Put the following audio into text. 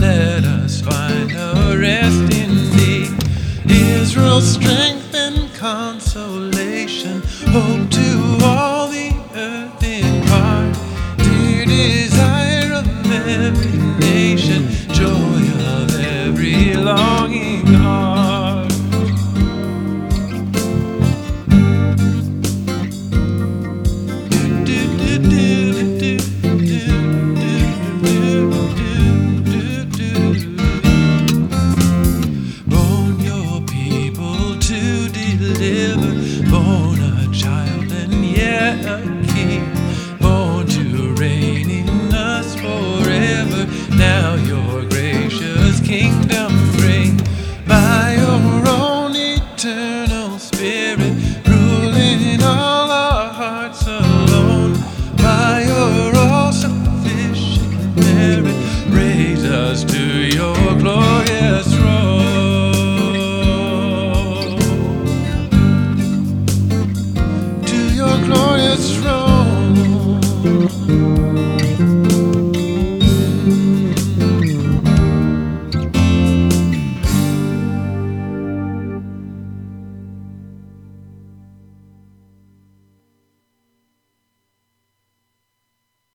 let us find a rest in thee. Israel's strength and consolation, hope to all the earth impart, dear desire of every nation, joy of every longing heart. Born your people to deliver, born a child and yet a king, born to reign in us forever. Now your gracious kingdom bring, by your own eternal spirit, ruling in all our hearts alone. By your all-sufficient merit, raise us to your glorious throne.